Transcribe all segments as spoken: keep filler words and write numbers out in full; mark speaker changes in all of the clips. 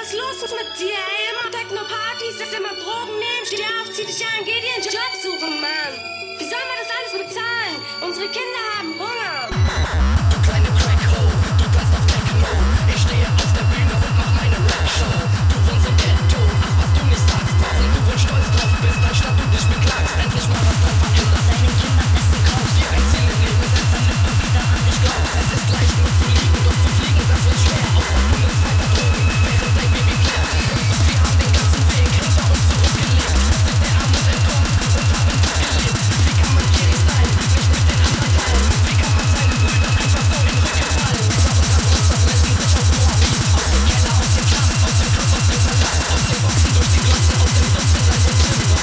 Speaker 1: was los ist mit dir? Ey, immer Techno-Partys, ist immer Drogen nehmen. Steh auf, zieh dich an, geh dir einen Job suchen, Mann. Wie soll man das alles bezahlen? Unsere Kinder haben Hunger.
Speaker 2: Du kleine Crack-Ho, du tanzt auf Techno. Ich stehe auf der Bühne und mach meine Rap-Show. Du wohnst im Ghetto, ach was du nicht sagst. Warum du wohl stolz drauf bist, anstatt du dich beklagst. Endlich mal was dran verändert. Deinen Kindern Essen kaufst, dir ein Ziel im Leben setzt, damit du wieder an dich glaubst. Es ist leicht nur zu liegen, doch zu fliegen, das wird schwer. Außer du nimmst weiter Drogen, während dein Baby klärt. Wir haben den ganzen Weg hinter uns zurückgelegt, sind der Armut entkommen und haben gut gelebt. Wie kann man gierig sein, nicht mit den anderen teilen? Wie kann man seinen Brüdern einfach so in den Rücken fallen? Warum das uns das Menschen sich aus Moabit, aus dem Keller, aus dem Knast, aus dem Club, aus dem Palast, aus den Boxen, durch die Glotzen, aus dem Sumpf in dein Zimmer.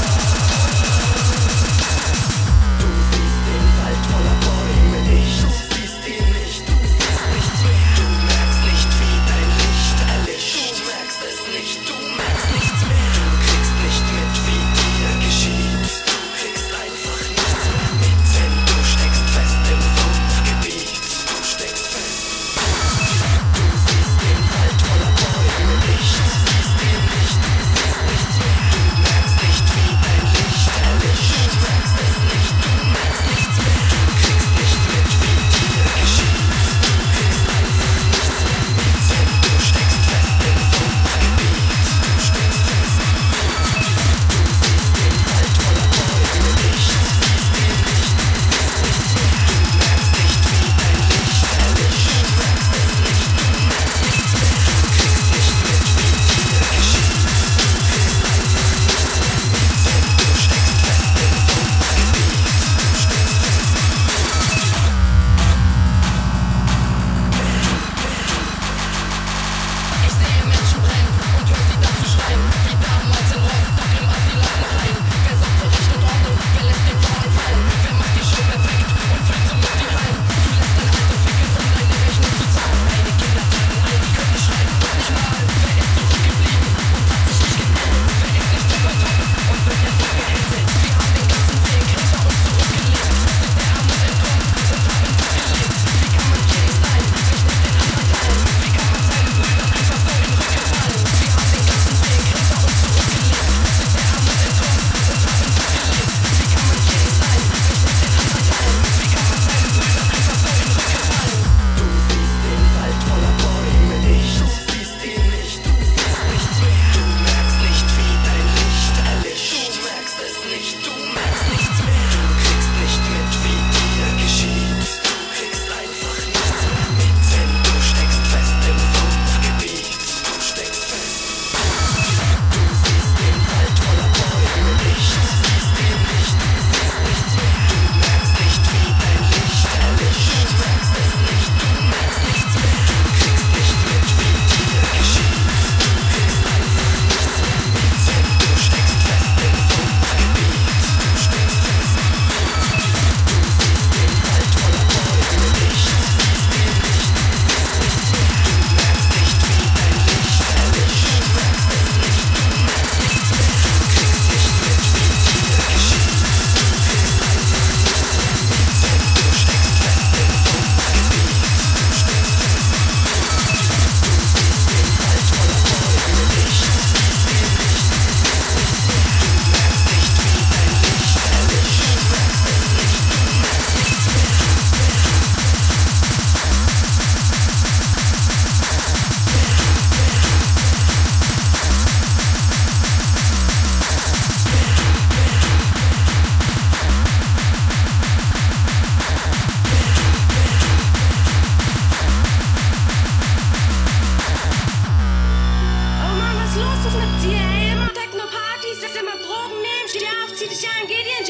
Speaker 2: Du siehst den Wald voller Bäume nicht, du siehst ihn nicht, du siehst nichts mehr. Du merkst nicht, wie dein Licht erlischt, du merkst es nicht, du merkst nichts mehr. Du kriegst nicht mit, wie dir geschieht, du kriegst einfach nichts mehr mit, denn du steckst fest im Sumpfgebiet, du steckst fest. Du siehst den Wald voller Bäume nicht, du siehst ihn nicht, du siehst nichts mehr. Du merkst nicht, wie dein Licht erlischt, du merkst es nicht, du merkst nichts mehr. Du kriegst nicht mit, wie dir geschieht, du kriegst einfach nichts mehr mit, denn du steckst fest im Sumpfgebiet, du steckst fest. Du siehst den Wald voller Bäume nicht, du siehst ihn nicht, du siehst nichts mehr. Du merkst nicht, wie dein Licht erlischt, du merkst es nicht, du merkst nichts mehr. Du kriegst nicht mit, wie dir geschieht, du kriegst einfach nichts mehr mit, denn du steckst fest im Sumpfgebiet, du steckst fest. Ich sehe Menschen brennen und höre sie dazu schreien, wie damals in Rostock im Asylantenheim. Wer sorgt für Recht und Ordnung, wer lässt den Vorhang fallen? Wer macht die Show perfekt und füllt somit die Hallen? Du lässt dein Alter ficken, um deine Rechnung zu zahlen. Deine Kinder tragen ein, die können nicht schreiben und nicht malen. Wer ist zurückgeblieben und hat sich nicht gemeldet? Wer ist nicht übertroffen und wird jetzt noch gehänselt? Wir haben den ganzen Weg hinter uns zurückgelegt, sind der Armut entkommen und haben gut gelebt. Wie kann man gierig sein, nicht mit den anderen teilen? Wie kann man seinen Brüdern einfach so in den Rücken fallen? Wir haben den ganzen Weg hinter uns zurückgelegt, sind der Armut entkommen und haben gut gelebt. Wie kann man gierig sein, nicht mit den anderen teilen? Wie kann man seinen Brüdern einfach so in den Rücken fallen? Du siehst den Wald voller Bäume nicht, du siehst ihn nicht, du siehst nichts mehr. Du merkst nicht, wie dein Licht erlischt, du merkst es nicht, du merkst nichts mehr. Du kriegst nicht mit, wie dir geschieht, du kriegst einfach nichts mehr mit, denn du steckst fest im Sumpfgebiet, du steckst fest. Du siehst den Wald voller Bäume nicht, du siehst ihn nicht, du siehst nichts mehr. Du merkst nicht, wie dein Licht erlischt, du merkst es nicht, du merkst nichts mehr. Du kriegst nicht mit, wie dir geschieht, du kriegst einfach nichts mehr mit, denn du steckst fest im Sumpfgebiet, du steckst fest. Du siehst den Wald voller Bäume nicht, du siehst ihn nicht, du siehst nichts mehr. Du merkst nicht, wie dein Licht erlischt, du merkst es nicht, du merkst nichts mehr. Du kriegst nicht mit, wie dir geschieht, du kriegst einfach nichts mehr mit, denn du steckst fest im Sumpfgebiet, du steckst fest. Du siehst den Wald voller Bäume nicht, du siehst ihn nicht, du siehst nichts mehr. Du merkst nicht, wie dein Licht erlischt, du merkst es nicht, du merkst nichts mehr.
Speaker 1: Oh Mann, was los ist mit dir? Ey, immer Techno-Partys, ist immer Drogen nehmen. Steh auf, zieh dich an, geh dir